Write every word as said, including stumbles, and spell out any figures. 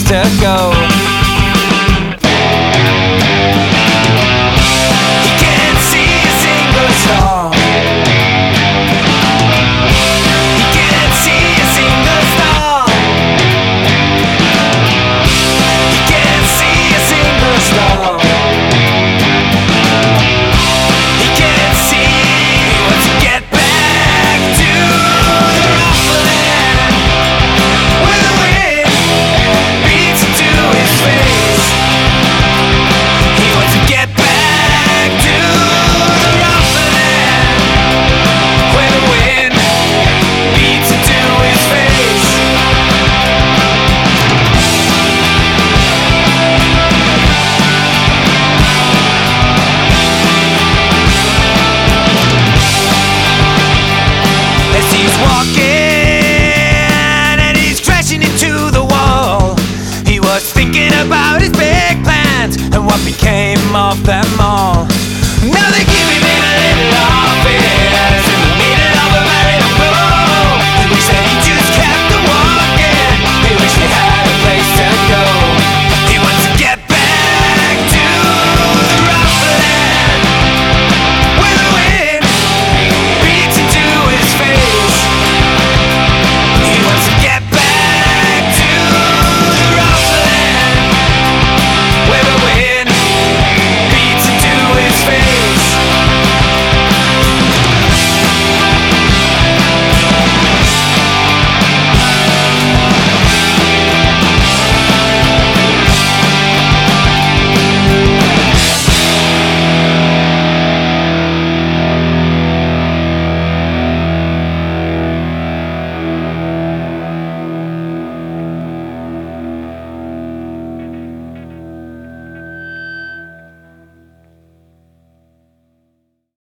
to go. He can't see a single star. He can't see a single star. He can't see a single star. He can't see. He wants to get back to the rough land where the wind beats into his face. He wants to get back to the rough land where the wind beats into his face. As he's walking and he's crashing into the wall, he was thinking about his big plans and what became of them all.